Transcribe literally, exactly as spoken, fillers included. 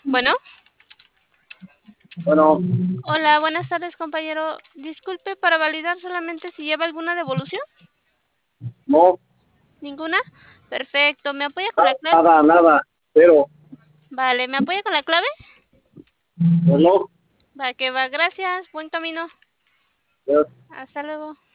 Bueno, Bueno, hola, buenas tardes, compañero. Disculpe, para validar solamente si lleva alguna devolución. no, ¿Ninguna? Perfecto. ¿Me apoya con la clave? nada, nada, pero, Vale, ¿me apoya con la clave? bueno, Va, que va. Gracias. Buen camino. ya Hasta luego.